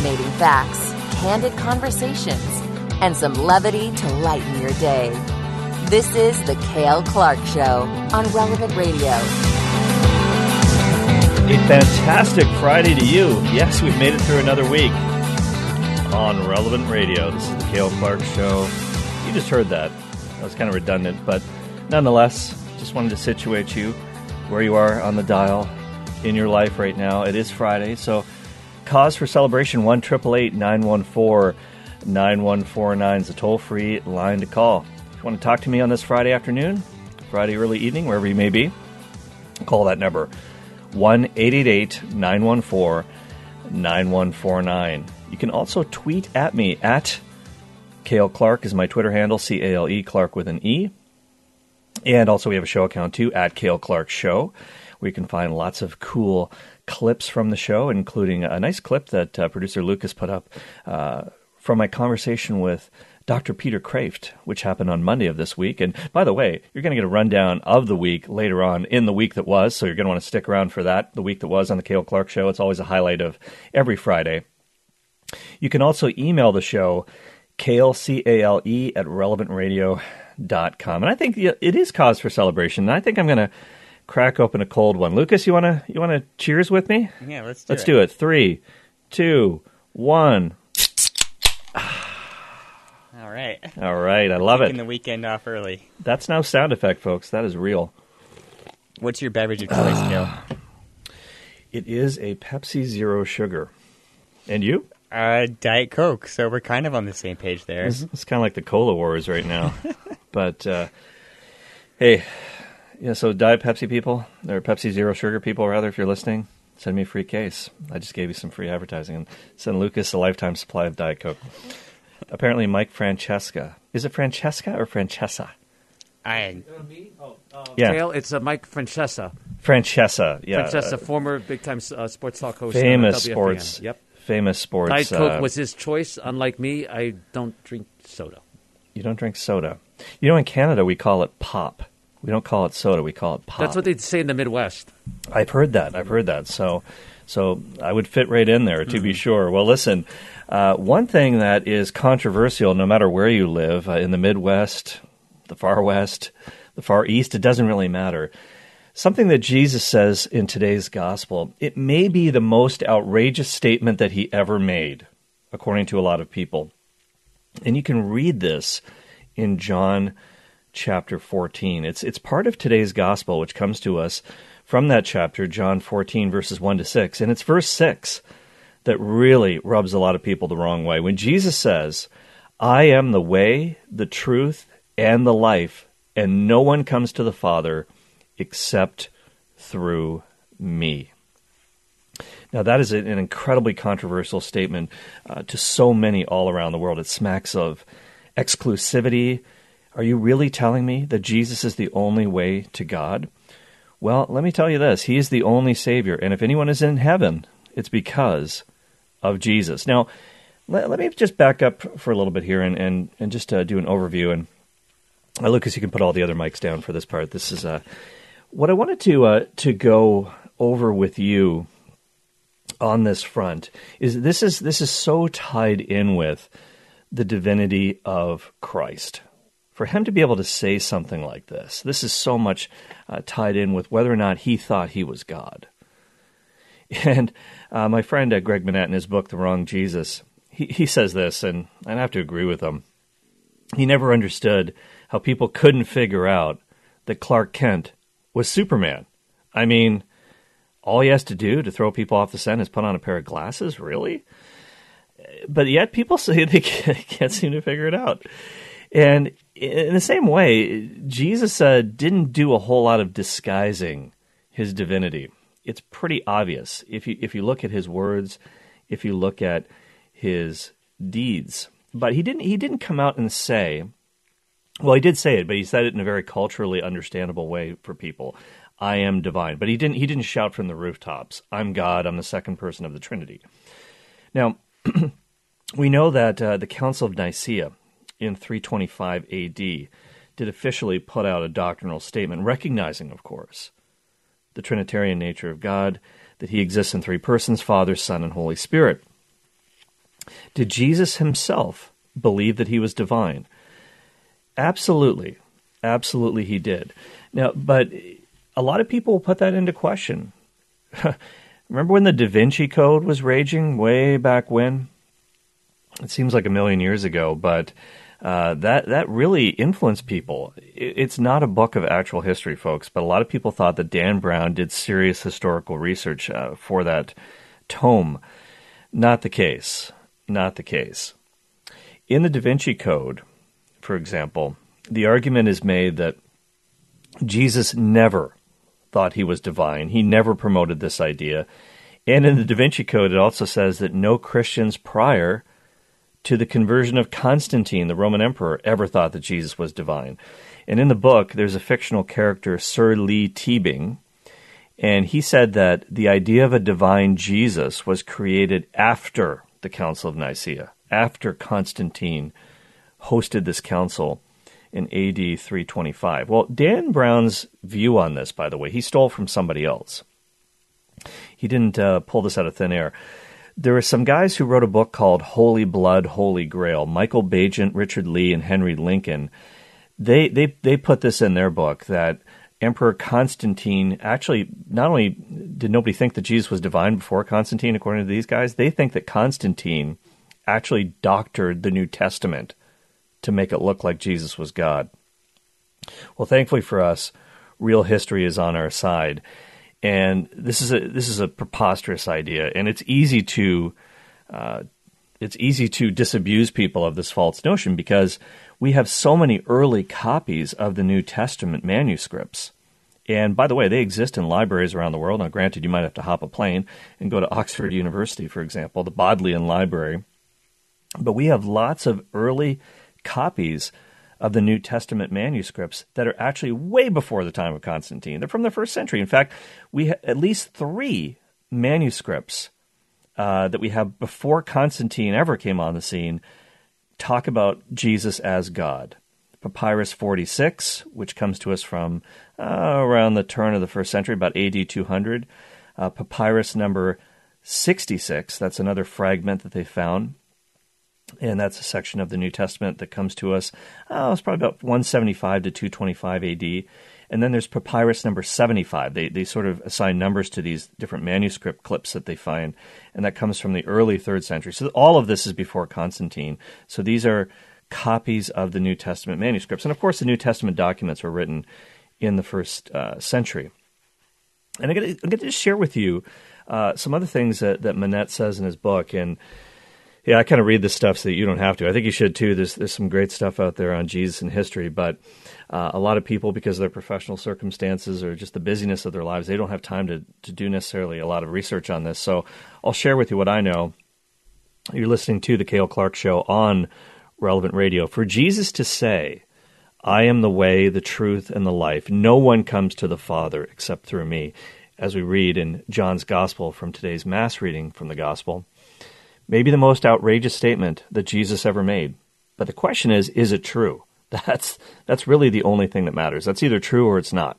Fascinating facts, candid conversations, and some levity to lighten your day. This is The Cale Clark Show on Relevant Radio. A fantastic Friday to you. Yes, we've made it through another week on Relevant Radio. This is The Cale Clark Show. You just heard that. That was kind of redundant, but nonetheless, just wanted to situate you where you are on the dial in your life right now. It is Friday, so cause for celebration. 1-888-914-9149 is a toll-free line to call. If you want to talk to me on this Friday afternoon, Friday early evening, wherever you may be, call that number, 1-888-914-9149. You can also tweet at me at Cale Clark is my Twitter handle, C-A-L-E, Clark with an E. And also we have a show account too, at Cale Clark Show, where you can find lots of cool clips from the show, including a nice clip that producer Lucas put up from my conversation with Dr. Peter Kraft, which happened on Monday of this week. And by the way, you're going to get a rundown of the week later on in the week that was, so you're going to want to stick around for that, the week that was on the Cale Clark Show. It's always a highlight of every Friday. You can also email the show, Cale, C-A-L-E, at relevantradio.com. And I think it is cause for celebration. And I think I'm going to crack open a cold one. Lucas, you want to cheers with me? Yeah, let's do it. 3, 2, 1. All right, I love it. Taking the weekend off early. That's no sound effect, folks. That is real. What's your beverage of choice, Cale? It is a Pepsi Zero Sugar. And you? Diet Coke, so we're kind of on the same page there. It's kind of like the Cola Wars right now. But, hey, yeah, so Diet Pepsi people, or Pepsi Zero Sugar people, rather, if you're listening, send me a free case. I just gave you some free advertising. And send Lucas a lifetime supply of Diet Coke. Apparently, Mike Francesca. Is it Francesca or Francesa? Yeah. Cale, it's Mike Francesa. Francesa, yeah. Francesa, former big-time sports talk host. Famous on WFAN. sports. Yep. Famous sports. Diet Coke was his choice. Unlike me, I don't drink soda. You don't drink soda. You know, in Canada, we call it pop. We don't call it soda. We call it pop. That's what they say in the Midwest. I've heard that. So I would fit right in there, to be sure. Well, listen, one thing that is controversial, no matter where you live, in the Midwest, the far West, the far East, it doesn't really matter. Something that Jesus says in today's gospel, it may be the most outrageous statement that he ever made, according to a lot of people. And you can read this in John chapter 14. It's part of today's gospel, which comes to us from that chapter, John 14, verses 1 to 6. And it's verse 6 that really rubs a lot of people the wrong way. When Jesus says, I am the way, the truth, and the life, and no one comes to the Father except through me. Now, that is an incredibly controversial statement to so many all around the world. It smacks of exclusivity. Are you really telling me that Jesus is the only way to God? Well, let me tell you this. He is the only Savior, and if anyone is in heaven, it's because of Jesus. Now, let me just back up for a little bit here and just do an overview. And Lucas, you can put all the other mics down for this part. This is what I wanted to go over with you on this front. This is so tied in with the divinity of Christ. For him to be able to say something like this is so much tied in with whether or not he thought he was God. And my friend Greg Manette, in his book, The Wrong Jesus, he says this, and I have to agree with him. He never understood how people couldn't figure out that Clark Kent was Superman. I mean, all he has to do to throw people off the scent is put on a pair of glasses? Really? But yet people say they can't seem to figure it out. And in the same way, Jesus didn't do a whole lot of disguising his divinity. It's pretty obvious if you look at his words, if you look at his deeds. But he didn't come out and say, well, he did say it, but he said it in a very culturally understandable way for people. I am divine. But he didn't shout from the rooftops, I'm God, I'm the second person of the Trinity. Now, we know that the Council of Nicaea in 325 A.D. did officially put out a doctrinal statement recognizing, of course, the Trinitarian nature of God, that he exists in three persons, Father, Son, and Holy Spirit. Did Jesus himself believe that he was divine? Absolutely. Absolutely he did. Now, but a lot of people will put that into question. Remember when the Da Vinci Code was raging way back when? It seems like a million years ago, but that really influenced people. It's not a book of actual history, folks, but a lot of people thought that Dan Brown did serious historical research for that tome. Not the case. Not the case. In the Da Vinci Code, for example, the argument is made that Jesus never thought he was divine. He never promoted this idea. And in the Da Vinci Code, it also says that no Christians prior to the conversion of Constantine, the Roman emperor, ever thought that Jesus was divine. And in the book, there's a fictional character, Sir Lee Teabing, and he said that the idea of a divine Jesus was created after the Council of Nicaea, after Constantine hosted this council in AD 325. Well, Dan Brown's view on this, by the way, he stole from somebody else. He didn't pull this out of thin air. There were some guys who wrote a book called Holy Blood, Holy Grail. Michael Bagent, Richard Lee, and Henry Lincoln. They put this in their book that Emperor Constantine actually, not only did nobody think that Jesus was divine before Constantine, according to these guys, they think that Constantine actually doctored the New Testament to make it look like Jesus was God. Well, thankfully for us, real history is on our side. And this is a preposterous idea, and it's easy to disabuse people of this false notion because we have so many early copies of the New Testament manuscripts. And by the way, they exist in libraries around the world. Now, granted, you might have to hop a plane and go to Oxford University, for example, the Bodleian Library. But we have lots of early copies of the New Testament manuscripts that are actually way before the time of Constantine. They're from the first century. In fact, we have at least 3 manuscripts that we have before Constantine ever came on the scene talk about Jesus as God. Papyrus 46, which comes to us from around the turn of the first century, about AD 200. Papyrus number 66, that's another fragment that they found. And that's a section of the New Testament that comes to us, it's probably about 175 to 225 AD. And then there's Papyrus number 75. They sort of assign numbers to these different manuscript clips that they find, and that comes from the early 3rd century. So all of this is before Constantine. So these are copies of the New Testament manuscripts. And of course, the New Testament documents were written in the first century. And I'm going to just share with you some other things that Manette says in his book. And yeah, I kind of read this stuff so that you don't have to. I think you should too. There's some great stuff out there on Jesus and history, but a lot of people, because of their professional circumstances or just the busyness of their lives, they don't have time to do necessarily a lot of research on this. So I'll share with you what I know. You're listening to The Cale Clark Show on Relevant Radio. For Jesus to say, I am the way, the truth, and the life, no one comes to the Father except through me, as we read in John's Gospel from today's Mass reading from the Gospel, maybe the most outrageous statement that Jesus ever made. But the question is it true? That's really the only thing that matters. That's either true or it's not.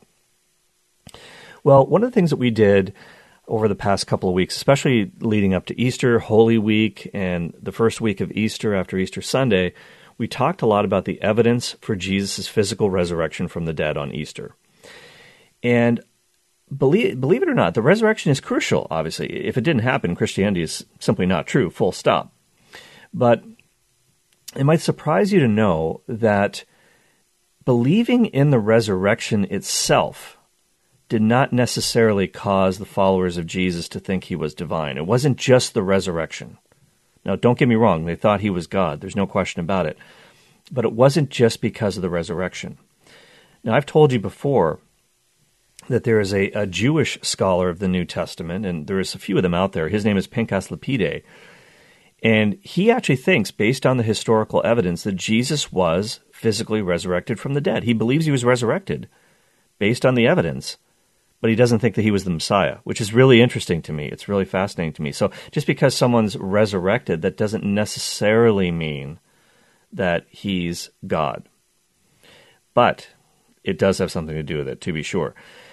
Well, one of the things that we did over the past couple of weeks, especially leading up to Easter, Holy Week, and the first week of Easter after Easter Sunday, we talked a lot about the evidence for Jesus' physical resurrection from the dead on Easter. And believe it or not, the resurrection is crucial, obviously. If it didn't happen, Christianity is simply not true, full stop. But it might surprise you to know that believing in the resurrection itself did not necessarily cause the followers of Jesus to think he was divine. It wasn't just the resurrection. Now, don't get me wrong, they thought he was God. There's no question about it. But it wasn't just because of the resurrection. Now, I've told you before that there is a Jewish scholar of the New Testament, and there is a few of them out there. His name is Pinchas Lepide. And he actually thinks, based on the historical evidence, that Jesus was physically resurrected from the dead. He believes he was resurrected based on the evidence, but he doesn't think that he was the Messiah, which is really interesting to me. It's really fascinating to me. So just because someone's resurrected, that doesn't necessarily mean that he's God. But it does have something to do with it, to be sure.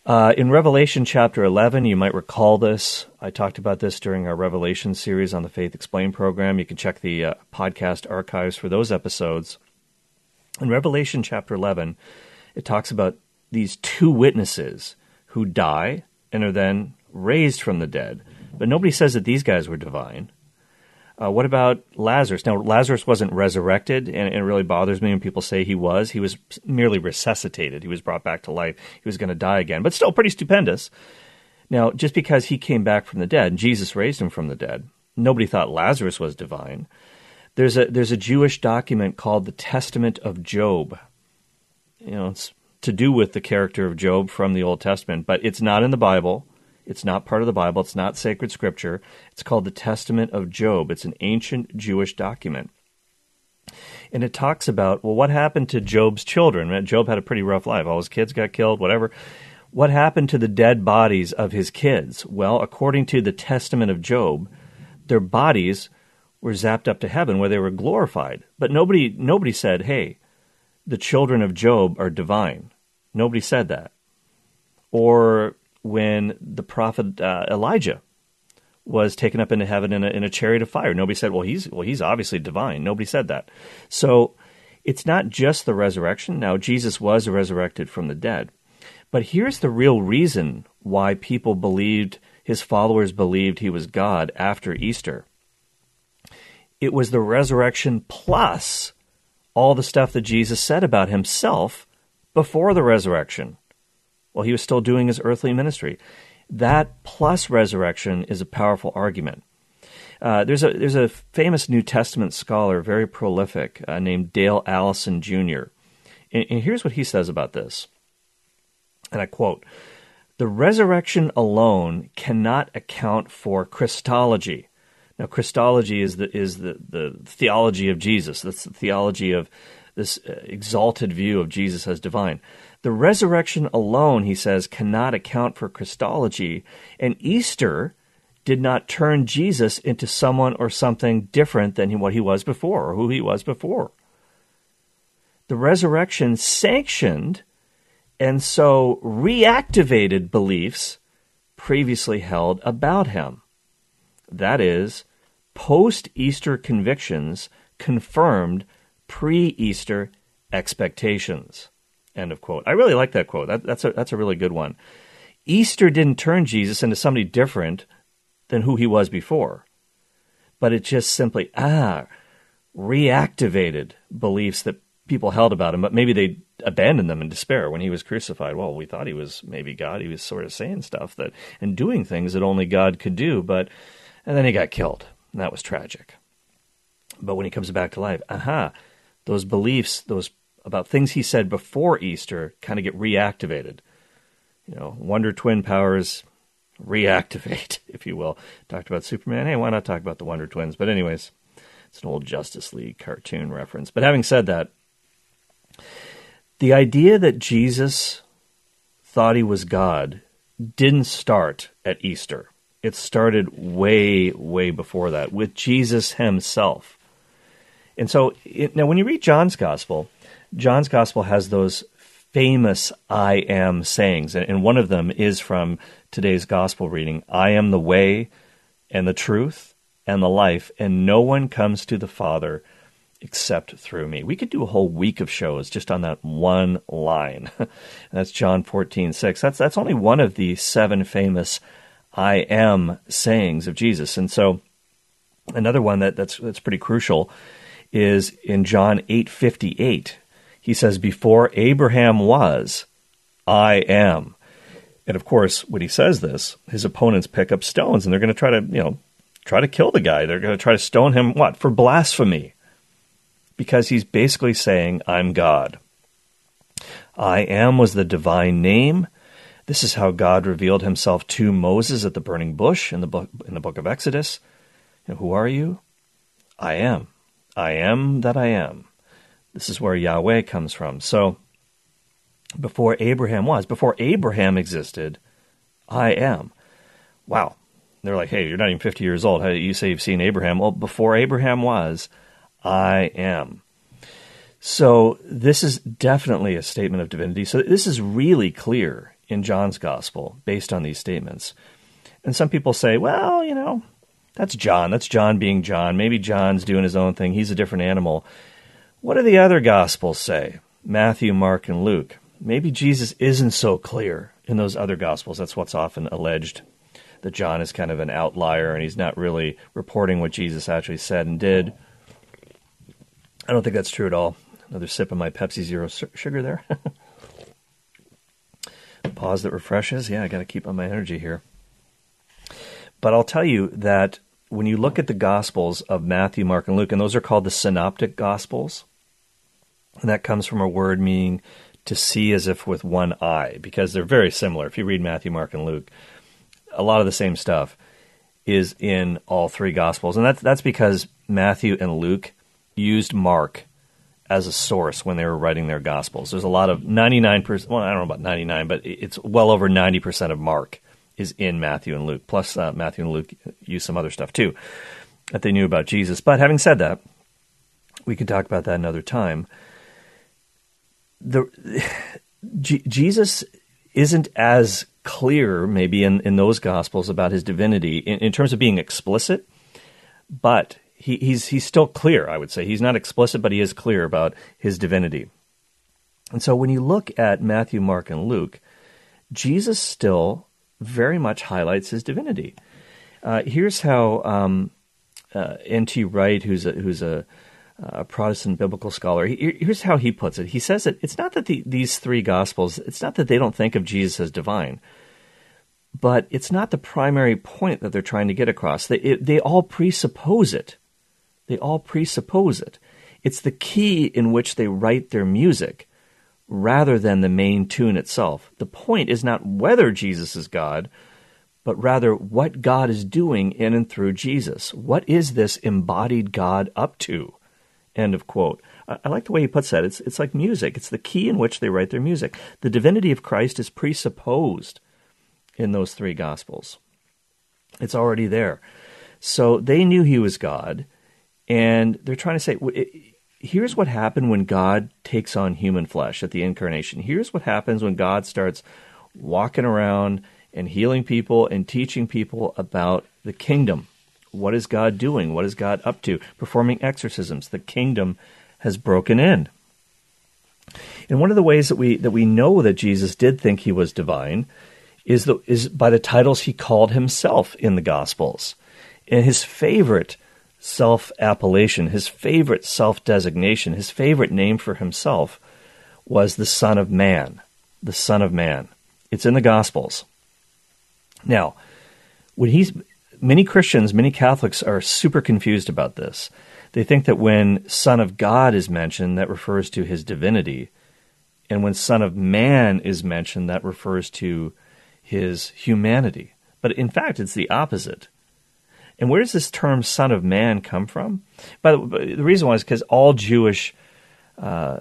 In Revelation chapter 11, you might recall this. I talked about this during our Revelation series on the Faith Explained program. You can check the podcast archives for those episodes. In Revelation chapter 11, it talks about these two witnesses who die and are then raised from the dead. But nobody says that these guys were divine. What about Lazarus? Now, Lazarus wasn't resurrected, and it really bothers me when people say he was. He was merely resuscitated. He was brought back to life. He was going to die again, but still pretty stupendous. Now, just because he came back from the dead, and Jesus raised him from the dead, nobody thought Lazarus was divine. There's a Jewish document called the Testament of Job. It's to do with the character of Job from the Old Testament, but it's not in the Bible. It's not part of the Bible. It's not sacred scripture. It's called the Testament of Job. It's an ancient Jewish document. And it talks about, well, what happened to Job's children? Job had a pretty rough life. All his kids got killed, whatever. What happened to the dead bodies of his kids? Well, according to the Testament of Job, their bodies were zapped up to heaven where they were glorified. But nobody said, hey, the children of Job are divine. Nobody said that. Or when the prophet Elijah was taken up into heaven in a chariot of fire, nobody said, well, he's obviously divine. Nobody said that. So it's not just the resurrection. Now, Jesus was resurrected from the dead. But here's the real reason why people believed, his followers believed he was God after Easter. It was the resurrection plus all the stuff that Jesus said about himself before the resurrection. Well, he was still doing his earthly ministry. That plus resurrection is a powerful argument. There's a famous New Testament scholar, very prolific, named Dale Allison Jr. And here's what he says about this. And I quote, "The resurrection alone cannot account for Christology." Now, Christology is the theology of Jesus. That's the theology of this exalted view of Jesus as divine. The resurrection alone, he says, cannot account for Christology, and Easter did not turn Jesus into someone or something different than what he was before, or who he was before. The resurrection sanctioned and so reactivated beliefs previously held about him. That is, post-Easter convictions confirmed pre-Easter expectations. End of quote. I really like that quote. That's a really good one. Easter didn't turn Jesus into somebody different than who he was before, but it just simply reactivated beliefs that people held about him, but maybe they abandoned them in despair when he was crucified. Well, we thought he was maybe God. He was sort of saying stuff that and doing things that only God could do, and then he got killed, and that was tragic. But when he comes back to life, those beliefs, those about things he said before Easter kind of get reactivated. Wonder Twin powers reactivate, if you will. Talked about Superman. Hey, why not talk about the Wonder Twins? But anyways, it's an old Justice League cartoon reference. But having said that, the idea that Jesus thought he was God didn't start at Easter. It started way, way before that with Jesus himself. And so, now when you read John's Gospel has those famous I am sayings, and one of them is from today's Gospel reading. I am the way and the truth and the life, and no one comes to the Father except through me. We could do a whole week of shows just on that one line. That's John 14:6. That's only one of the 7 famous I am sayings of Jesus. And so another one that's pretty crucial is in John 8:58. He says, "Before Abraham was, I am." And of course, when he says this, his opponents pick up stones and they're going to try to kill the guy. They're going to try to stone him, what? For blasphemy. Because he's basically saying, I'm God. I am was the divine name. This is how God revealed himself to Moses at the burning bush in the book of Exodus. Who are you? I am. I am that I am. This is where Yahweh comes from. So, before Abraham existed, I am. Wow. They're like, hey, you're not even 50 years old. How do you say you've seen Abraham? Well, before Abraham was, I am. So this is definitely a statement of divinity. So this is really clear in John's gospel based on these statements. And some people say, well, that's John. That's John being John. Maybe John's doing his own thing. He's a different animal. What do the other gospels say? Matthew, Mark, and Luke. Maybe Jesus isn't so clear in those other gospels. That's what's often alleged, that John is kind of an outlier and he's not really reporting what Jesus actually said and did. I don't think that's true at all. Another sip of my Pepsi Zero sugar there. Pause that refreshes. Yeah, I got to keep on my energy here. But I'll tell you that when you look at the Gospels of Matthew, Mark, and Luke, and those are called the Synoptic Gospels, and that comes from a word meaning to see as if with one eye, because they're very similar. If you read Matthew, Mark, and Luke, a lot of the same stuff is in all three Gospels. And that's because Matthew and Luke used Mark as a source when they were writing their Gospels. There's a lot of 99%, well, I don't know about 99, but it's well over 90% of Mark is in Matthew and Luke. Plus, Matthew and Luke use some other stuff too that they knew about Jesus. But having said that, we can talk about that another time. Jesus isn't as clear, maybe, in those Gospels about his divinity in terms of being explicit, but he's still clear, I would say. He's not explicit, but he is clear about his divinity. And so when you look at Matthew, Mark, and Luke, Jesus still very much highlights his divinity. Here's how N.T. Wright, who's a Protestant biblical scholar, here's how he puts it. He says that it's not that these three Gospels, it's not that they don't think of Jesus as divine, but it's not the primary point that they're trying to get across. They all presuppose it. They all presuppose it. It's the key in which they write their music rather than the main tune itself. The point is not whether Jesus is God, but rather what God is doing in and through Jesus. What is this embodied God up to? End of quote. I like the way he puts that. It's like music. It's the key in which they write their music. The divinity of Christ is presupposed in those three Gospels. It's already there. So they knew he was God, and they're trying to say, here's what happened when God takes on human flesh at the incarnation. Here's what happens when God starts walking around and healing people and teaching people about the kingdom. What is God doing? What is God up to? Performing exorcisms. The kingdom has broken in. And one of the ways that we know that Jesus did think he was divine is by the titles he called himself in the Gospels. And his favorite self-appellation, his favorite self-designation, his favorite name for himself was the Son of Man. The Son of Man. It's in the Gospels. Now, many Christians, many Catholics are super confused about this. They think that when Son of God is mentioned, that refers to his divinity. And when Son of Man is mentioned, that refers to his humanity. But in fact, it's the opposite. And where does this term Son of Man come from? The reason why is because all Jewish men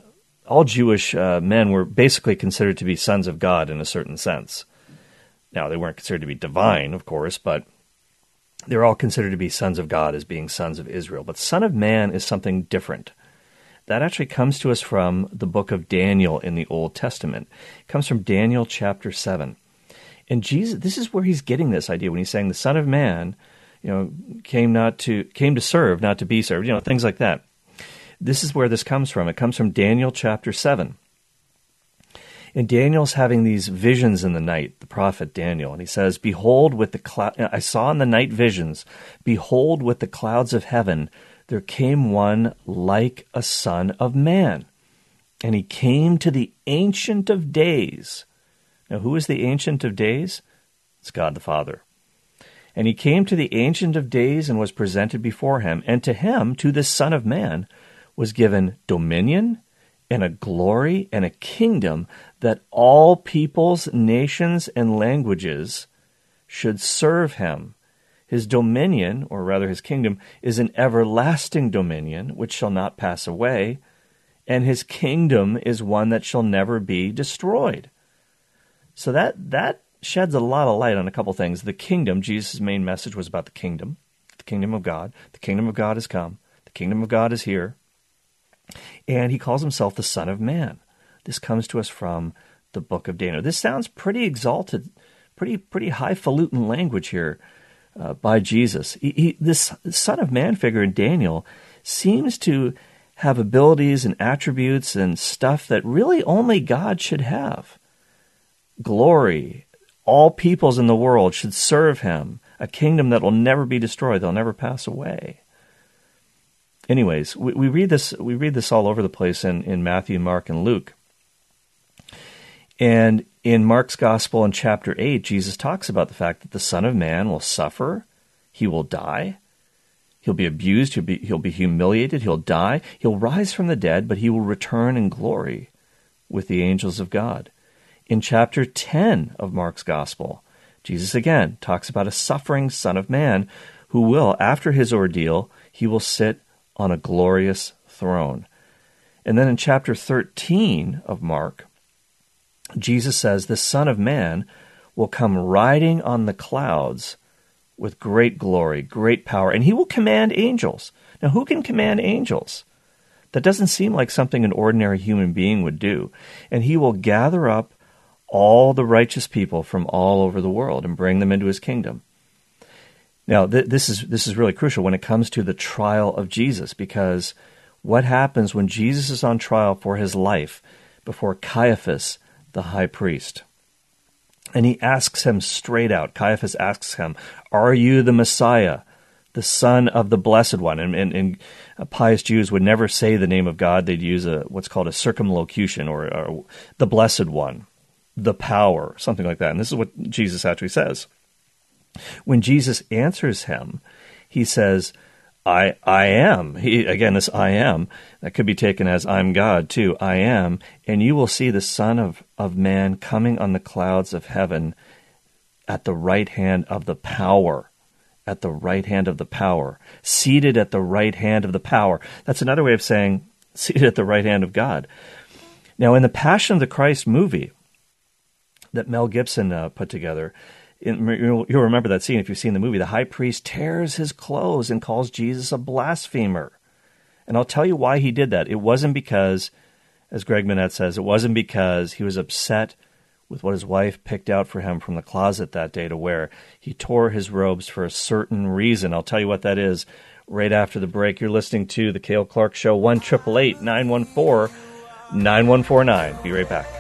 were basically considered to be sons of God in a certain sense. Now, they weren't considered to be divine, of course, but they're all considered to be sons of God as being sons of Israel. But Son of Man is something different. That actually comes to us from the book of Daniel in the Old Testament. It comes from Daniel chapter 7. And Jesus, this is where he's getting this idea when he's saying the Son of Man, came to serve, not to be served, things like that. This is where this comes from. It comes from Daniel chapter 7. And Daniel's having these visions in the night, the prophet Daniel, and he says, "Behold, I saw in the night visions, behold, with the clouds of heaven, there came one like a son of man. And he came to the Ancient of Days." Now, who is the Ancient of Days? It's God the Father. "And he came to the Ancient of Days and was presented before him. And to him, to this Son of Man, was given dominion and a glory and a kingdom that all peoples, nations, and languages should serve him. His dominion, or rather his kingdom, is an everlasting dominion which shall not pass away, and his kingdom is one that shall never be destroyed." So that sheds a lot of light on a couple things. The kingdom, Jesus' main message was about the kingdom of God. The kingdom of God has come. The kingdom of God is here. And he calls himself the Son of Man. This comes to us from the book of Daniel. This sounds pretty exalted, pretty highfalutin language here by Jesus. This Son of Man figure in Daniel seems to have abilities and attributes and stuff that really only God should have. Glory. All peoples in the world should serve him. A kingdom that will never be destroyed. They'll never pass away. Anyways, we read this all over the place in Matthew, Mark, and Luke. And in Mark's Gospel in chapter 8, Jesus talks about the fact that the Son of Man will suffer, he will die, he'll be abused, he'll be humiliated, he'll die, he'll rise from the dead, but he will return in glory with the angels of God. In chapter 10 of Mark's Gospel, Jesus again talks about a suffering Son of Man who will, after his ordeal, he will sit on a glorious throne. And then in chapter 13 of Mark, Jesus says the Son of Man will come riding on the clouds with great glory, great power, and he will command angels. Now, who can command angels? That doesn't seem like something an ordinary human being would do. And he will gather up all the righteous people from all over the world and bring them into his kingdom. Now, this is really crucial when it comes to the trial of Jesus, because what happens when Jesus is on trial for his life before Caiaphas, the high priest? And he asks him straight out. Caiaphas asks him, "Are you the Messiah, the Son of the Blessed One?" And pious Jews would never say the name of God. They'd use what's called a circumlocution, or the Blessed One, the power, something like that. And this is what Jesus actually says. When Jesus answers him, he says, I am. Again, this I am, that could be taken as I'm God too. I am, and you will see the Son of Man coming on the clouds of heaven at the right hand of the power. At the right hand of the power. Seated at the right hand of the power. That's another way of saying seated at the right hand of God. Now, in the Passion of the Christ movie that Mel Gibson put together, you'll remember that scene if you've seen the movie. The high priest tears his clothes and calls Jesus a blasphemer. And I'll tell you why he did that. It wasn't because, as Greg Minette says, it wasn't because he was upset with what his wife picked out for him from the closet that day to wear. He tore his robes for a certain reason. I'll tell you what that is right after the break. You're listening to The Cale Clark Show, 1-888-914-9149. Be right back.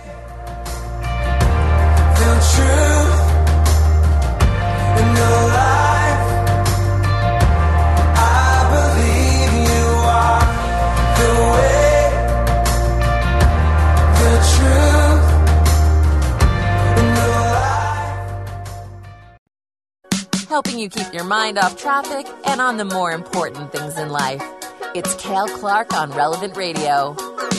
Helping you keep your mind off traffic and on the more important things in life. It's Cale Clark on Relevant Radio.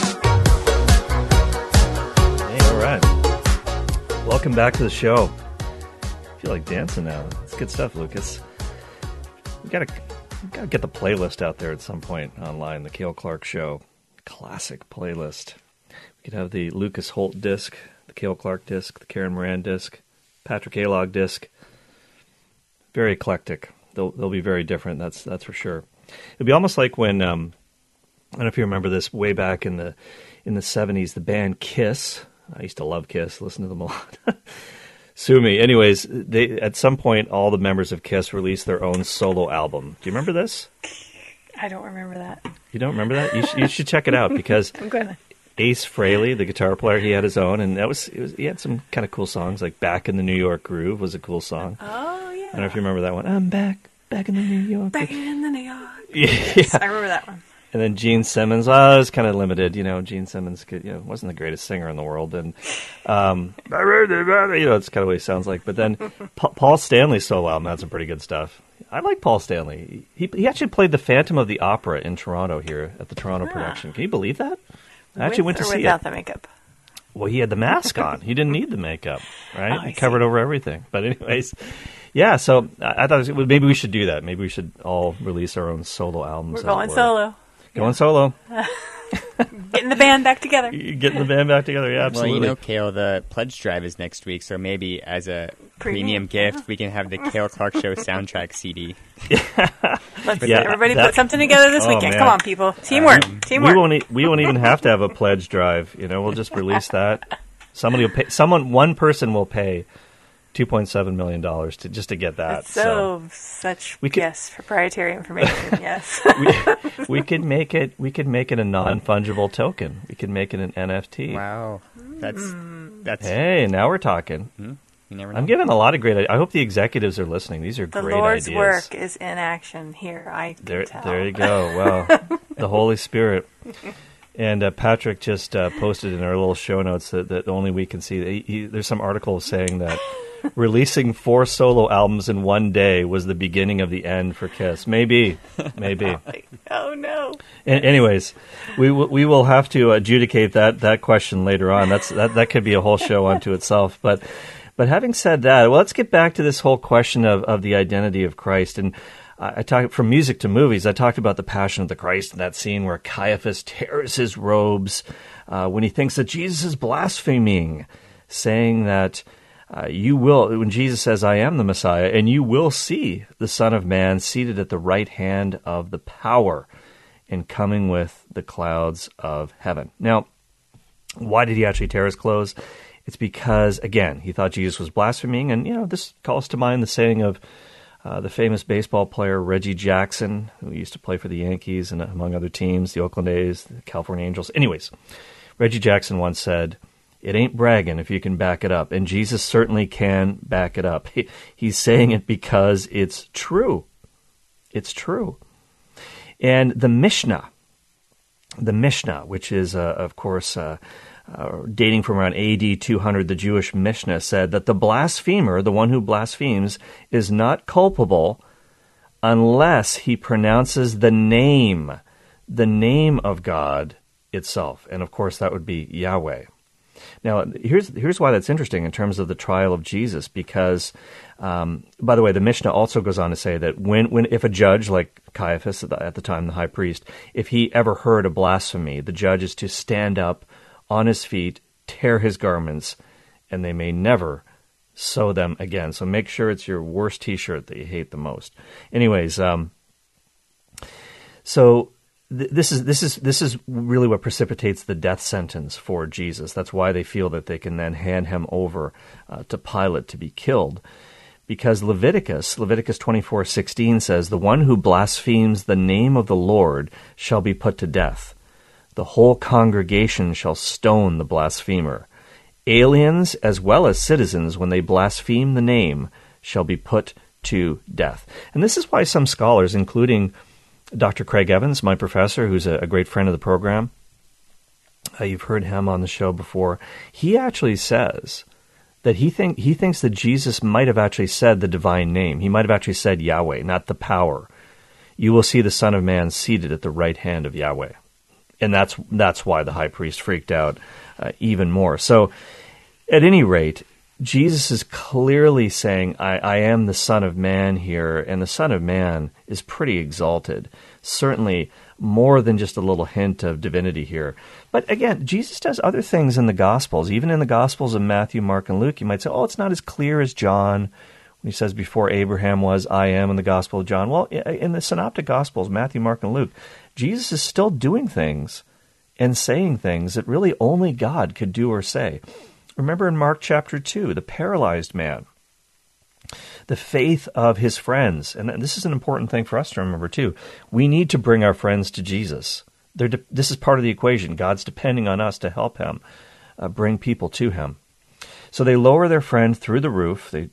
Hey, all right. Welcome back to the show. I feel like dancing now. It's good stuff, Lucas. We gotta get the playlist out there at some point online. The Cale Clark Show classic playlist. We could have the Lucas Holt disc, the Cale Clark disc, the Karen Moran disc, Patrick Alog disc. Very eclectic. They'll be very different. That's for sure. It'd be almost like when I don't know if you remember this way back in the 70s, the band Kiss. I used to love Kiss. Listen to them a lot. Sue me. Anyways, they at some point all the members of Kiss released their own solo album. Do you remember this? I don't remember that. You don't remember that? You should check it out because I'm gonna. Ace Frehley, the guitar player, he had his own, and he had some kind of cool songs like "Back in the New York Groove" was a cool song. Oh yeah. I don't know if you remember that one. I'm back in the New York. Back in the New York. Yeah. I remember that one. And then Gene Simmons, it was kind of limited. Gene Simmons wasn't the greatest singer in the world. And, it's kind of what he sounds like. But then Paul Stanley's solo album had some pretty good stuff. I like Paul Stanley. He actually played the Phantom of the Opera in Toronto here at the Toronto production. Can you believe that? I actually went to see without it. the makeup? Well, he had the mask on. He didn't need the makeup, right? Oh, He covered over everything. But anyways, yeah, so I thought maybe we should do that. Maybe we should all release our own solo albums. We're going solo. Going solo. Getting the band back together. Getting the band back together, yeah, absolutely. Well, Cale, the pledge drive is next week, so maybe as a premium gift, we can have the Cale Clark Show soundtrack CD. Everybody put something together this weekend. Man. Come on, people. Teamwork. Teamwork. We won't even have to have a pledge drive. We'll just release that. Somebody will pay. One person will pay $2.7 million to get that. Yes, proprietary information. Yes, we could make it. We could make it a non-fungible token. We could make it an NFT. Wow, that's. Hey, now we're talking. You never know. I'm giving a lot of great ideas. I hope the executives are listening. These are great ideas. The Lord's work is in action here. I can tell. There you go. Well, the Holy Spirit. And Patrick just posted in our little show notes that only we can see. There's some article saying that releasing 4 solo albums in one day was the beginning of the end for Kiss. Maybe. Oh no. Anyways, we will have to adjudicate that question later on. That could be a whole show unto itself. But having said that, well, let's get back to this whole question of the identity of Christ. And I talked from music to movies. I talked about the Passion of the Christ and that scene where Caiaphas tears his robes when he thinks that Jesus is blaspheming, saying that when Jesus says, "I am the Messiah," and you will see the Son of Man seated at the right hand of the power and coming with the clouds of heaven. Now, why did he actually tear his clothes? It's because, again, he thought Jesus was blaspheming, and, this calls to mind the saying of the famous baseball player Reggie Jackson, who used to play for the Yankees and among other teams, the Oakland A's, the California Angels. Anyways, Reggie Jackson once said, "It ain't bragging if you can back it up," and Jesus certainly can back it up. He's saying it because it's true. It's true. And the Mishnah, which is, of course, dating from around AD 200, the Jewish Mishnah said that the blasphemer, the one who blasphemes, is not culpable unless he pronounces the name of God itself. And of course, that would be Yahweh. Now, here's why that's interesting in terms of the trial of Jesus, because, by the way, the Mishnah also goes on to say that if a judge like Caiaphas, at the time the high priest, if he ever heard a blasphemy, the judge is to stand up on his feet, tear his garments, and they may never sew them again. So make sure it's your worst T-shirt that you hate the most. Anyways, so this is really what precipitates the death sentence for Jesus. That's why they feel that they can then hand him over to Pilate to be killed. Because Leviticus 24:16 says, "The one who blasphemes the name of the Lord shall be put to death. The whole congregation shall stone the blasphemer. Aliens as well as citizens, when they blaspheme the name, shall be put to death." And this is why some scholars, including Dr. Craig Evans, my professor, who's a great friend of the program, you've heard him on the show before, he actually says that he thinks that Jesus might have actually said the divine name. He might have actually said Yahweh, not the power. "You will see the Son of Man seated at the right hand of Yahweh." And that's why the high priest freaked out even more. So, at any rate, Jesus is clearly saying, I am the Son of Man here, and the Son of Man is pretty exalted. Certainly more than just a little hint of divinity here. But again, Jesus does other things in the Gospels. Even in the Gospels of Matthew, Mark, and Luke, you might say, it's not as clear as John, when he says before Abraham was, I am in the Gospel of John. Well, in the Synoptic Gospels, Matthew, Mark, and Luke, Jesus is still doing things and saying things that really only God could do or say. Remember in Mark chapter 2, the paralyzed man, the faith of his friends. And this is an important thing for us to remember too. We need to bring our friends to Jesus. This is part of the equation. God's depending on us to help him bring people to him. So they lower their friend through the roof. A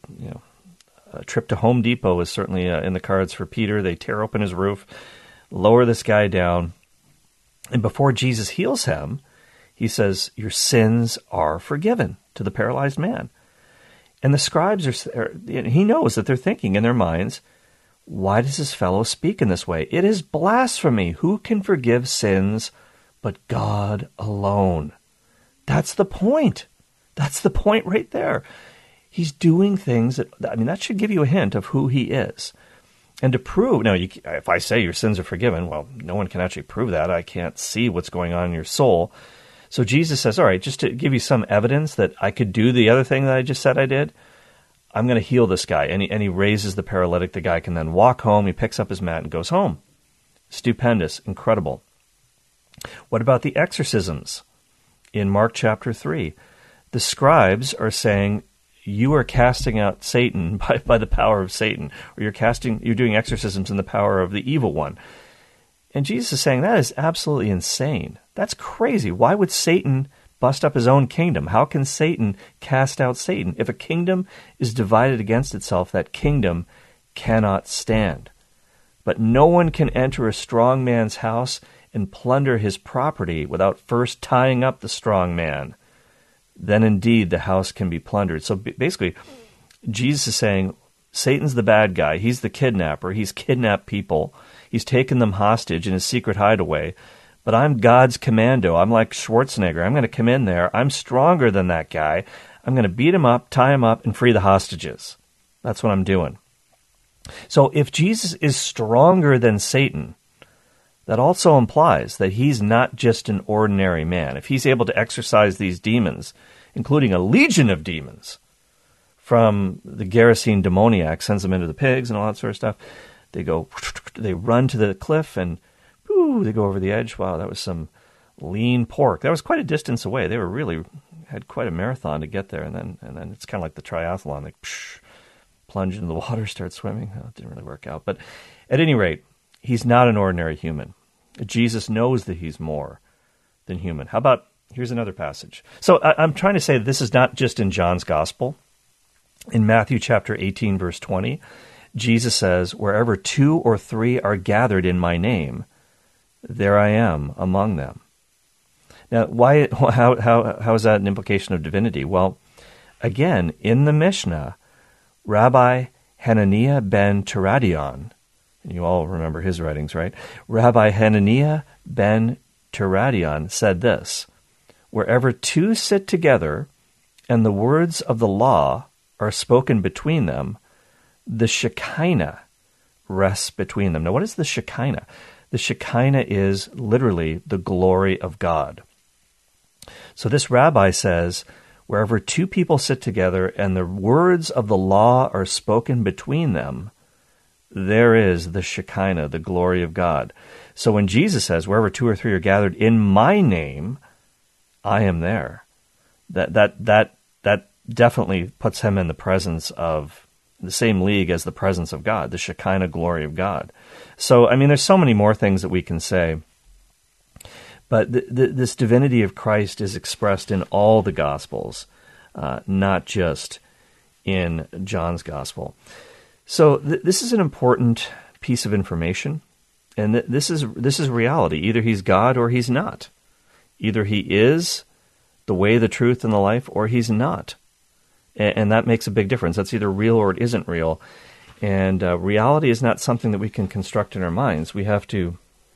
trip to Home Depot is certainly in the cards for Peter. They tear open his roof, lower this guy down. And before Jesus heals him, he says, "Your sins are forgiven," to the paralyzed man. And the scribes he knows that they're thinking in their minds, why does this fellow speak in this way? It is blasphemy. Who can forgive sins but God alone? That's the point. That's the point right there. He's doing things that should give you a hint of who he is. And to prove, if I say your sins are forgiven, well, no one can actually prove that. I can't see what's going on in your soul. So Jesus says, all right, just to give you some evidence that I could do the other thing that I just said I did, I'm going to heal this guy. And he raises the paralytic. The guy can then walk home. He picks up his mat and goes home. Stupendous, incredible. What about the exorcisms? In Mark chapter 3, The scribes are saying, you are casting out Satan by the power of Satan, or you're doing exorcisms in the power of the evil one. And Jesus is saying that is absolutely insane. That's crazy. Why would Satan bust up his own kingdom? How can Satan cast out Satan? If a kingdom is divided against itself, that kingdom cannot stand. But no one can enter a strong man's house and plunder his property without first tying up the strong man. Then indeed the house can be plundered. So basically, Jesus is saying Satan's the bad guy. He's the kidnapper. He's kidnapped people. He's taken them hostage in his secret hideaway. But I'm God's commando. I'm like Schwarzenegger. I'm going to come in there. I'm stronger than that guy. I'm going to beat him up, tie him up, and free the hostages. That's what I'm doing. So if Jesus is stronger than Satan, that also implies that he's not just an ordinary man. If he's able to exorcise these demons, including a legion of demons, from the Gerasene demoniac, sends them into the pigs and all that sort of stuff, they run to the cliff and they go over the edge. Wow, that was some lean pork. That was quite a distance away. They had quite a marathon to get there, and then it's kind of like the triathlon. They plunge into the water, start swimming. Oh, it didn't really work out. But at any rate, he's not an ordinary human. Jesus knows that he's more than human. How about, here's another passage. So I'm trying to say that this is not just in John's gospel. In Matthew chapter 18, verse 20, Jesus says, wherever 2 or 3 are gathered in my name, there I am among them. Now, how is that an implication of divinity? Well, again, in the Mishnah, Rabbi Hananiah ben Teradion, and you all remember his writings, right? Rabbi Hananiah ben Teradion said this, wherever 2 sit together and the words of the law are spoken between them, the Shekinah rests between them. Now, what is the Shekinah? The Shekinah is literally the glory of God. So this rabbi says, wherever 2 people sit together and the words of the law are spoken between them, there is the Shekinah, the glory of God. So when Jesus says, wherever 2 or 3 are gathered in my name, I am there. That definitely puts him in the presence of the same league as the presence of God, the Shekinah glory of God. So, I mean, there's so many more things that we can say. But this divinity of Christ is expressed in all the Gospels, not just in John's Gospel. So this is an important piece of information, and this is reality. Either he's God or he's not. Either he is the way, the truth, and the life, or he's not. And that makes a big difference. That's either real or it isn't real. And reality is not something that we can construct in our minds. We have to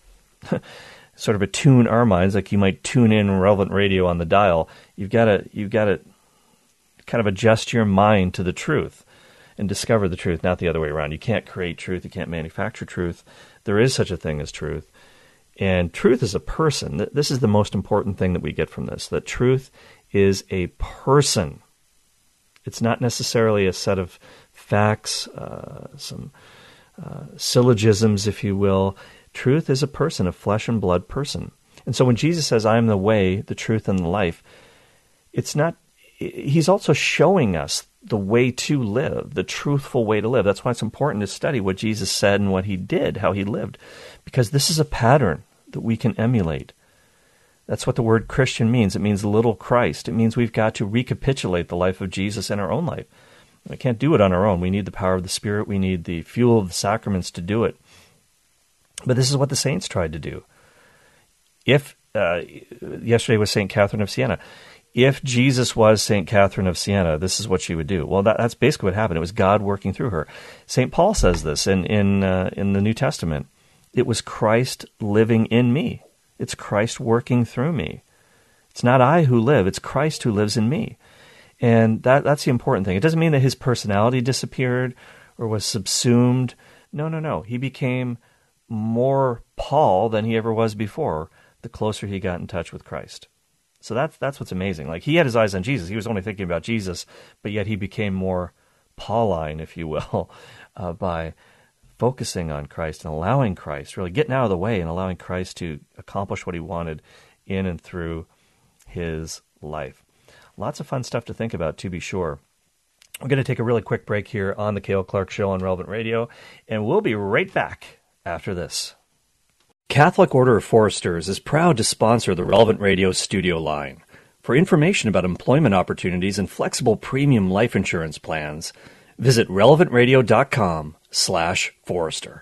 sort of attune our minds, like you might tune in relevant radio on the dial. You've got to kind of adjust your mind to the truth and discover the truth, not the other way around. You can't create truth. You can't manufacture truth. There is such a thing as truth. And truth is a person. This is the most important thing that we get from this, that truth is a person. It's not necessarily a set of facts, some syllogisms, if you will. Truth is a person, a flesh and blood person. And so when Jesus says, I am the way, the truth, and the life, he's also showing us the way to live, the truthful way to live. That's why it's important to study what Jesus said and what he did, how he lived, because this is a pattern that we can emulate. That's what the word Christian means. It means little Christ. It means we've got to recapitulate the life of Jesus in our own life. We can't do it on our own. We need the power of the Spirit. We need the fuel of the sacraments to do it. But this is what the saints tried to do. Yesterday was St. Catherine of Siena. If Jesus was St. Catherine of Siena, this is what she would do. Well, that's basically what happened. It was God working through her. St. Paul says this in the New Testament. It was Christ living in me. It's Christ working through me. It's not I who live. It's Christ who lives in me. And that's the important thing. It doesn't mean that his personality disappeared or was subsumed. No. He became more Paul than he ever was before, the closer he got in touch with Christ. So that's what's amazing. Like, he had his eyes on Jesus. He was only thinking about Jesus, but yet he became more Pauline, if you will, by focusing on Christ and allowing Christ, really getting out of the way and allowing Christ to accomplish what he wanted in and through his life. lots of fun stuff to think about, to be sure. We're going to take a really quick break here on the Cale Clark Show on Relevant Radio, and we'll be right back after this. Catholic Order of Foresters is proud to sponsor the Relevant Radio studio line. For information about employment opportunities and flexible premium life insurance plans, visit relevantradio.com/Forester.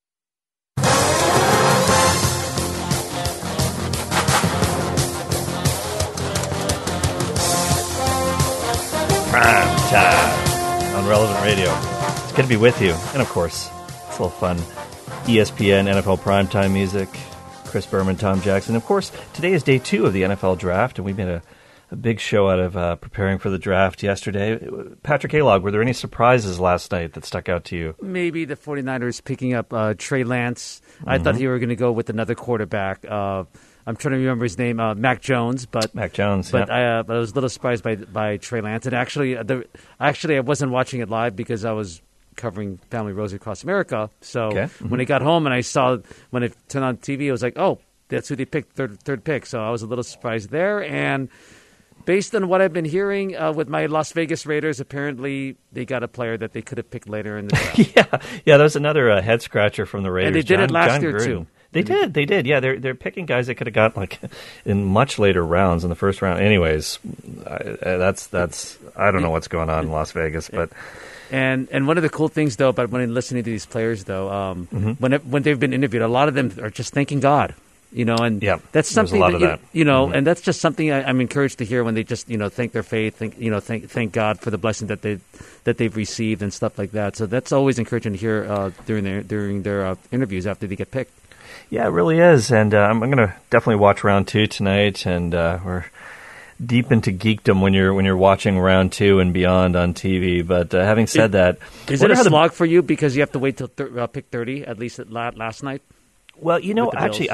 Prime time on Relevant Radio. It's good to be with you. And of course, it's a little fun. ESPN, NFL primetime music, Chris Berman, Tom Jackson. Of course, today is day 2 of the NFL draft, and we made a big show out of preparing for the draft yesterday. Patrick Alog, were there any surprises last night that stuck out to you? Maybe the 49ers picking up Trey Lance. I thought they were going to go with another quarterback. I'm trying to remember his name, Mac Jones. But Mac Jones, but yeah. I was a little surprised by Trey Lance. And actually, I wasn't watching it live because I was covering Family Rosary Across America. So when I got home and I saw, when it turned on TV, I was like, oh, that's who they picked, third pick. So I was a little surprised there. And based on what I've been hearing with my Las Vegas Raiders, apparently they got a player that they could have picked later in the draft. Yeah, that was another head scratcher from the Raiders. And they did it last year, too. They did. Yeah, they're picking guys they could have got like in much later rounds in the first round. Anyways, that's I don't know what's going on in Las Vegas, but and one of the cool things though about when listening to these players though, when they've been interviewed, a lot of them are just thanking God. And that's something that and that's just something I'm encouraged to hear when they just thank their faith, thank God for the blessing that they've received and stuff like that. So that's always encouraging to hear during their interviews after they get picked. Yeah, it really is, and I'm going to definitely watch round 2 tonight, and we're deep into geekdom when you're watching round 2 and beyond on TV. But having said that, is it a slog for you because you have to wait till pick 30 at least last night? Well, actually,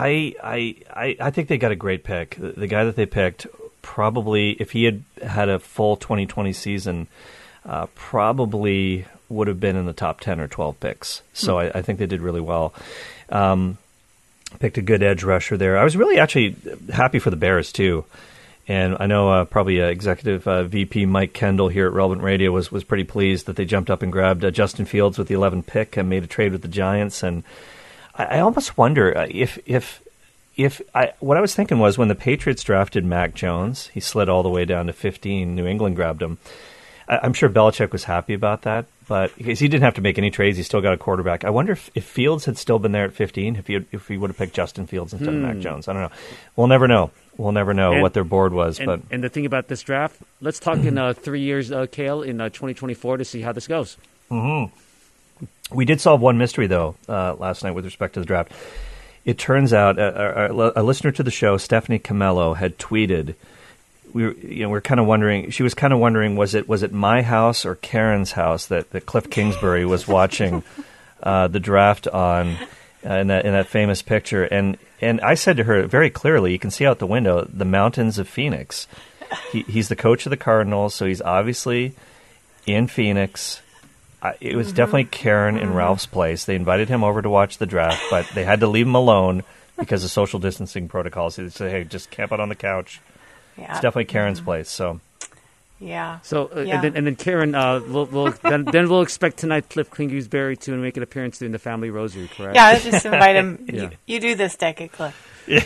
I think they got a great pick. The guy that they picked, probably, if he had a full 2020 season, probably would have been in the top 10 or 12 picks. So I think they did really well. Picked a good edge rusher there. I was really actually happy for the Bears, too. And I know probably Executive VP Mike Kendall here at Relevant Radio was pretty pleased that they jumped up and grabbed Justin Fields with the 11th pick and made a trade with the Giants. And I almost wonder if what I was thinking was when the Patriots drafted Mac Jones, he slid all the way down to 15. New England grabbed him. I'm sure Belichick was happy about that, but because he didn't have to make any trades, he still got a quarterback. I wonder if Fields had still been there at 15, if he would have picked Justin Fields instead of Mac Jones. I don't know. We'll never know. We'll never know what their board was. And the thing about this draft, let's talk in 3 years, Cale, in 2024 to see how this goes. Mm-hmm. We did solve one mystery, though, last night with respect to the draft. It turns out a listener to the show, Stephanie Camello, had tweeted. We're kind of wondering. She was kind of wondering, was it my house or Karen's house that Cliff Kingsbury was watching the draft on in that famous picture? And I said to her very clearly, you can see out the window the mountains of Phoenix. He's the coach of the Cardinals, so he's obviously in Phoenix. It was definitely Karen in Ralph's place. They invited him over to watch the draft, but they had to leave him alone because of social distancing protocols. They said, "Hey, just camp out on the couch." Yeah. It's definitely Karen's place. So, yeah. So, and then Karen, we'll expect tonight Cliff Kingsbury to make an appearance in the Family Rosary, correct? Yeah, I just invite him. You do this decade, Cliff. Yeah.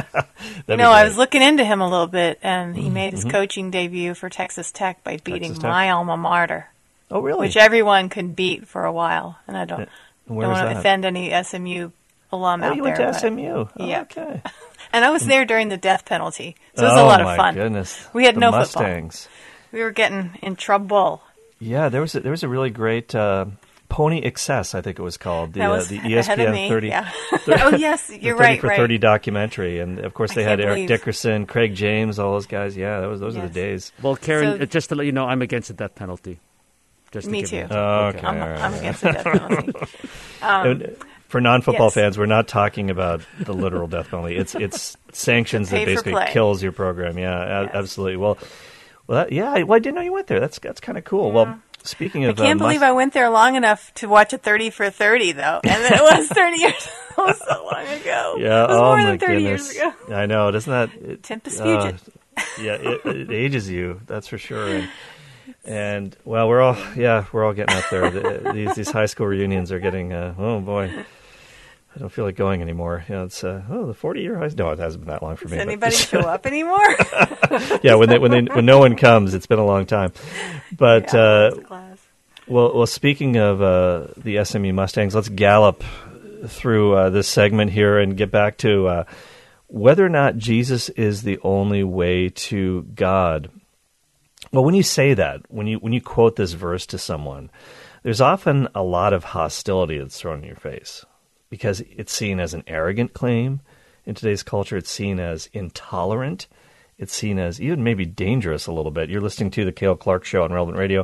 I was looking into him a little bit, and he made his coaching debut for Texas Tech by beating my alma mater. Oh, really? Which everyone could beat for a while, and I don't want to offend any SMU alum out there. You went to SMU. Yeah. Okay. And I was there during the death penalty, so it was a lot of fun. Oh, my goodness. We had no Mustangs. football. We were getting in trouble. Yeah, there was a really great Pony Excess, I think it was called. The ESPN ahead of me. 30. Yeah. Oh, yes, you're right. 30 documentary. And, of course, they had Eric Dickerson, Craig James, all those guys. Yeah, those are the days. Well, Karen, just to let you know, I'm against the death penalty. Me too. Okay. I'm against the death penalty. For non-football fans, we're not talking about the literal death penalty. It's sanctions that basically kills your program. Yeah, absolutely. Well, I didn't know you went there. That's kind of cool. Yeah. Well, speaking of, I can't believe I went there long enough to watch a 30 for 30 though, and then it was 30 years. That was so long ago. Yeah, it was more than 30 years ago. I know, doesn't that? Tempest Fugit. it ages you. That's for sure. And well, we're all getting up there. These high school reunions are getting. Oh boy, I don't feel like going anymore. It's the 40-year high. No, it hasn't been that long for me. Does anybody show up anymore? Yeah, when no one comes, it's been a long time. But well, speaking of the SMU Mustangs, let's gallop through this segment here and get back to whether or not Jesus is the only way to God. Well, when you say that, when you quote this verse to someone, there's often a lot of hostility that's thrown in your face because it's seen as an arrogant claim in today's culture. It's seen as intolerant. It's seen as even maybe dangerous a little bit. You're listening to the Cale Clark Show on Relevant Radio,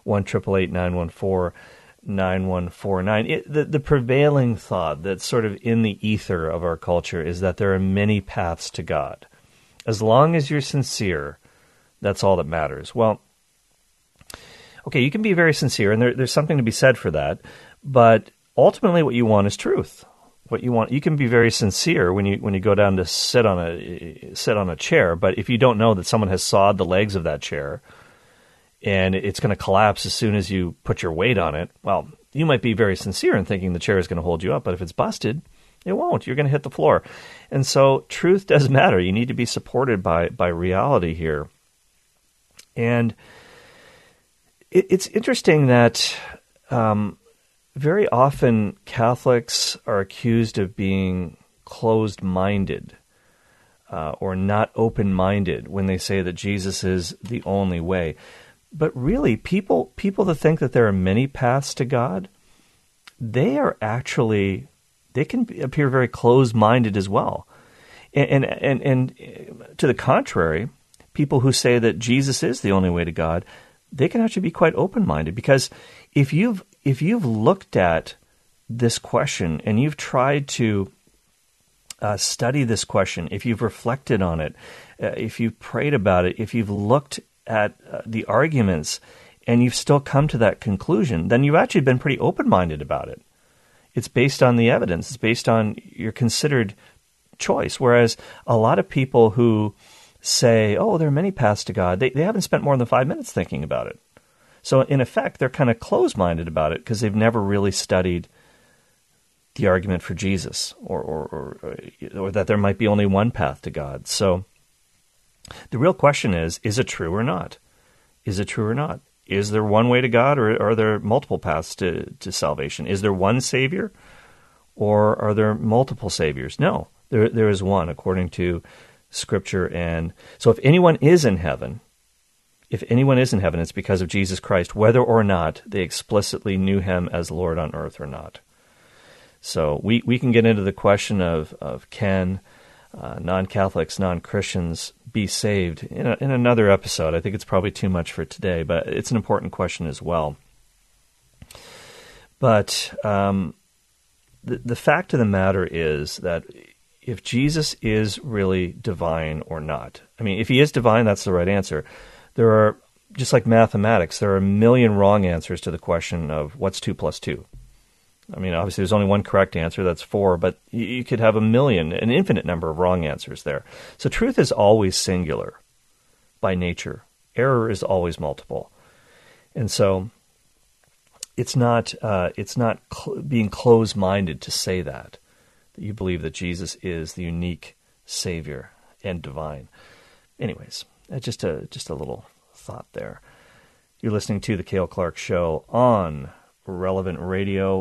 1-888-914-9149. The prevailing thought that's sort of in the ether of our culture is that there are many paths to God. As long as you're sincere, that's all that matters. Well, okay, you can be very sincere, and there's something to be said for that, but ultimately what you want is truth. What you want, you can be very sincere when you go down to sit on a chair, but if you don't know that someone has sawed the legs of that chair and it's going to collapse as soon as you put your weight on it, well, you might be very sincere in thinking the chair is going to hold you up, but if it's busted, it won't. You're going to hit the floor. And so truth does matter. You need to be supported by reality here. And it's interesting that very often Catholics are accused of being closed-minded or not open-minded when they say that Jesus is the only way. But really, people that think that there are many paths to God, they can appear very closed-minded as well. And to the contrary, people who say that Jesus is the only way to God, they can actually be quite open-minded, because if you've looked at this question and you've tried to study this question, if you've reflected on it, if you've prayed about it, if you've looked at the arguments and you've still come to that conclusion, then you've actually been pretty open-minded about it. It's based on the evidence. It's based on your considered choice. Whereas a lot of people who say, oh, there are many paths to God, they haven't spent more than 5 minutes thinking about it. So in effect, they're kind of closed-minded about it because they've never really studied the argument for Jesus or that there might be only one path to God. So the real question is it true or not? Is it true or not? Is there one way to God, or are there multiple paths to salvation? Is there one Savior, or are there multiple Saviors? No, there is one, according to Scripture. And so if anyone is in heaven, it's because of Jesus Christ, whether or not they explicitly knew him as Lord on earth or not. So we can get into the question of can non-Catholics, non-Christians be saved in another episode. I think it's probably too much for today, but it's an important question as well. But the fact of the matter is that if Jesus is really divine or not, I mean, if he is divine, that's the right answer. There are, just like mathematics, there are a million wrong answers to the question of what's 2 plus 2. I mean, obviously there's only one correct answer, that's 4, but you could have an infinite number of wrong answers there. So truth is always singular by nature. Error is always multiple. And so it's not being closed-minded to say that you believe that Jesus is the unique Savior and divine. Anyways, just a little thought there. You're listening to the Cale Clark Show on Relevant Radio.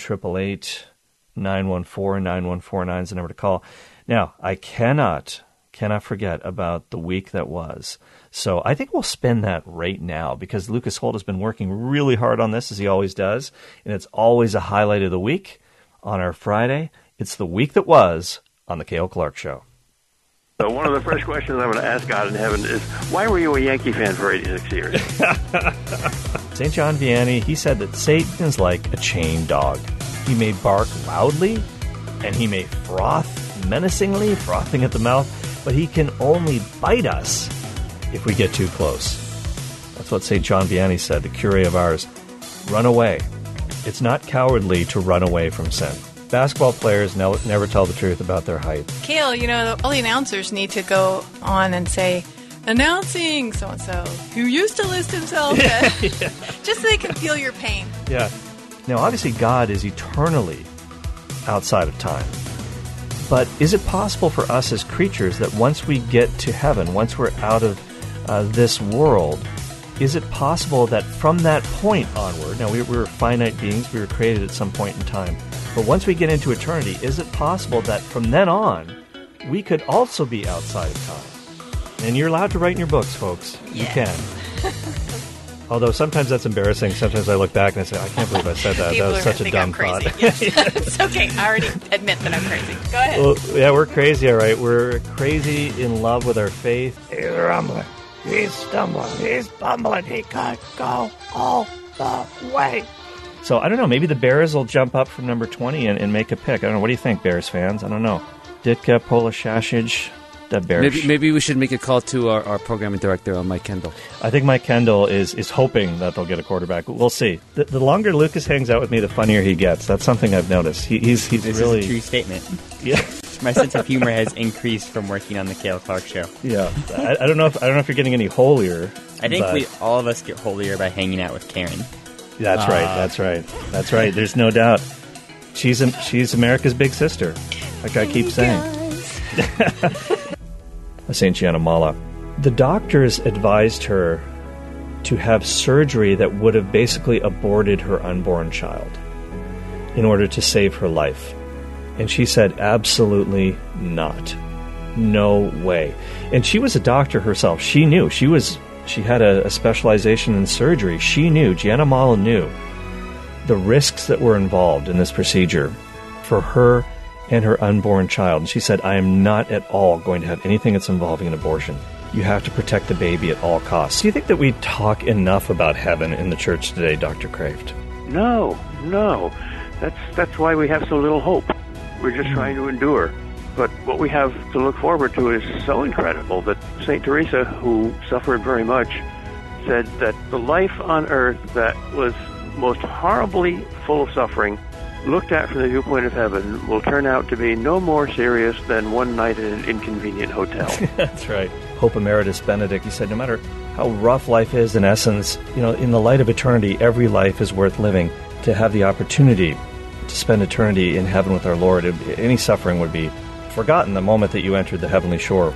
1-888-914-9149 is the number to call. Now, I cannot forget about the week that was. So I think we'll spin that right now, because Lucas Holt has been working really hard on this, as he always does, and it's always a highlight of the week on our Friday. It's the week that was on the Cale Clark Show. So one of the first questions I'm going to ask God in heaven is, why were you a Yankee fan for 86 years? St. John Vianney, he said that Satan is like a chained dog. He may bark loudly, and he may froth menacingly, frothing at the mouth, but he can only bite us if we get too close. That's what St. John Vianney said, the curé of ours. Run away. It's not cowardly to run away from sin. Basketball players never tell the truth about their height. Cale, all the announcers need to go on and say, announcing so-and-so who used to list himself as, just so they can feel your pain. Yeah. Now, obviously, God is eternally outside of time. But is it possible for us as creatures that once we get to heaven, once we're out of this world, is it possible that from that point onward, now we were finite beings, we were created at some point in time, but once we get into eternity, is it possible that from then on, we could also be outside of time? And you're allowed to write in your books, folks. Yeah. You can. Although sometimes that's embarrassing. Sometimes I look back and I say, I can't believe I said that. That was such a dumb thought. Yes. It's okay. I already admit that I'm crazy. Go ahead. Well, yeah, we're crazy, all right. We're crazy in love with our faith. He's rumbling. He's stumbling. He's bumbling. He can't go all the way. So I don't know. Maybe the Bears will jump up from number 20 and make a pick. I don't know. What do you think, Bears fans? I don't know. Ditka Polashashich. Maybe we should make a call to our programming director, Mike Kendall. I think Mike Kendall is hoping that they'll get a quarterback. We'll see. The longer Lucas hangs out with me, the funnier he gets. That's something I've noticed. He's this really... is a true statement. Yeah. My sense of humor has increased from working on the Cale Clark Show. Yeah. I don't know if you're getting any holier. I think all of us get holier by hanging out with Karen. That's right. That's right. There's no doubt. She's America's big sister. Like I keep saying. St. Gianna Mala. The doctors advised her to have surgery that would have basically aborted her unborn child in order to save her life. And she said, absolutely not. No way. And she was a doctor herself. She knew. She had a specialization in surgery. She knew, Gianna Mala knew the risks that were involved in this procedure for her and her unborn child. And she said, I am not at all going to have anything that's involving an abortion. You have to protect the baby at all costs. Do you think that we talk enough about heaven in the church today, Dr. Kraft? No. That's why we have so little hope. We're just trying to endure. But what we have to look forward to is so incredible that St. Teresa, who suffered very much, said that the life on earth that was most horribly full of suffering, looked at from the viewpoint of heaven, will turn out to be no more serious than one night in an inconvenient hotel. That's right. Pope Emeritus Benedict, he said, no matter how rough life is, in essence, in the light of eternity, every life is worth living. To have the opportunity to spend eternity in heaven with our Lord, any suffering would be forgotten the moment that you entered the heavenly shore.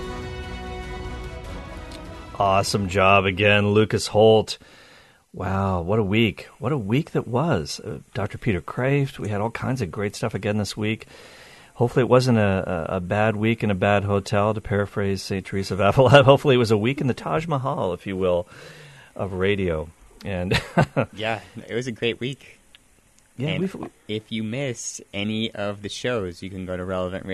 Awesome job again, Lucas Holt. Wow, what a week. What a week that was. Dr. Peter Kraft, we had all kinds of great stuff again this week. Hopefully it wasn't a bad week in a bad hotel, to paraphrase St. Teresa of Avila. Hopefully it was a week in the Taj Mahal, if you will, of radio. And yeah, it was a great week. Yeah, and if you missed any of the shows, you can go to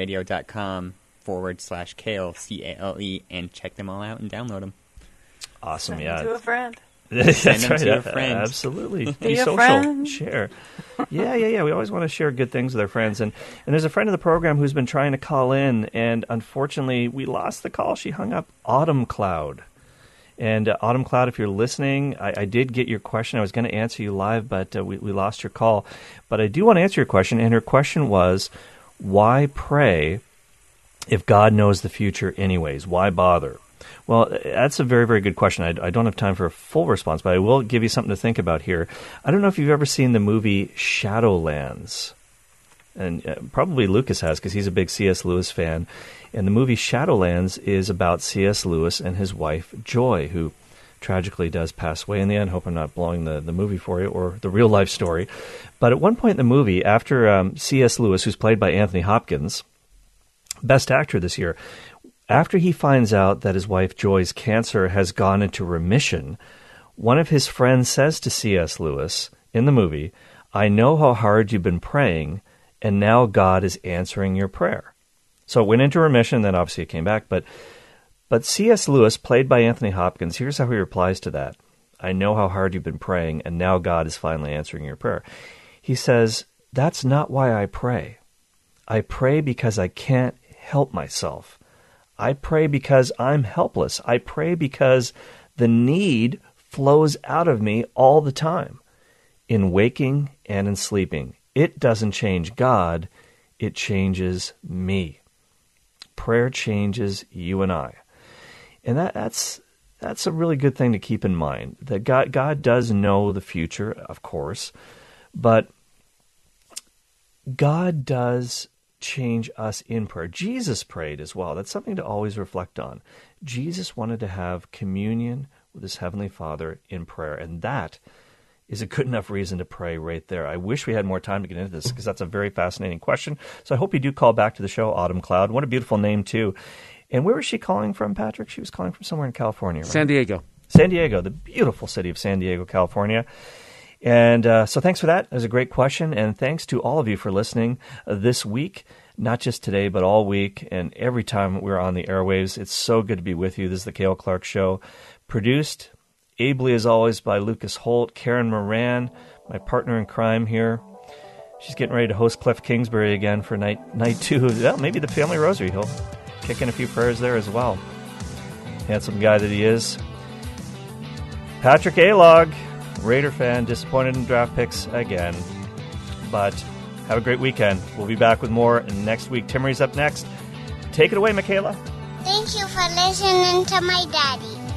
relevantradio.com/Cale, C-A-L-E, and check them all out and download them. Awesome, Send yeah. them to a friend. That's right. To a friend. Absolutely. Be social. Friend. Share. Yeah. We always want to share good things with our friends. And there's a friend of the program who's been trying to call in, and unfortunately we lost the call. She hung up. Autumn Cloud. And Autumn Cloud, if you're listening, I did get your question. I was going to answer you live, but we lost your call. But I do want to answer your question, and her question was, why pray if God knows the future anyways? Why bother? Well, that's a very, very good question. I don't have time for a full response, but I will give you something to think about here. I don't know if you've ever seen the movie Shadowlands. And probably Lucas has, because he's a big C.S. Lewis fan. And the movie Shadowlands is about C.S. Lewis and his wife, Joy, who tragically does pass away in the end. Hope I'm not blowing the movie for you, or the real-life story. But at one point in the movie, after C.S. Lewis, who's played by Anthony Hopkins, Best Actor this year, after he finds out that his wife Joy's cancer has gone into remission, one of his friends says to C.S. Lewis in the movie, I know how hard you've been praying, and now God is answering your prayer. So it went into remission, then obviously it came back. But C.S. Lewis, played by Anthony Hopkins, here's how he replies to that. I know how hard you've been praying, and now God is finally answering your prayer. He says, that's not why I pray. I pray because I can't help myself. I pray because I'm helpless. I pray because the need flows out of me all the time, in waking and in sleeping. It doesn't change God, it changes me. Prayer changes you and I. And that's a really good thing to keep in mind, that God does know the future, of course, but God does change us in prayer. Jesus prayed as well. That's something to always reflect on. Jesus wanted to have communion with his Heavenly Father in prayer, and that is a good enough reason to pray right there. I wish we had more time to get into this because that's a very fascinating question. So I hope you do call back to the show, Autumn Cloud. What a beautiful name, too. And where was she calling from, Patrick? She was calling from somewhere in California, right? San Diego. San Diego, the beautiful city of San Diego, California. And so thanks for that. It was a great question. And thanks to all of you for listening this week, not just today, but all week and every time we're on the airwaves. It's so good to be with you. This is the Cale Clark Show, produced ably, as always, by Lucas Holt, Karen Moran, my partner in crime here. She's getting ready to host Cliff Kingsbury again for night 2. Well, maybe the Family Rosary. He'll kick in a few prayers there as well. Handsome guy that he is. Patrick Alog, Raider fan, disappointed in draft picks again. But have a great weekend. We'll be back with more next week. Timmery's up next. Take it away, Michaela. Thank you for listening to my daddy.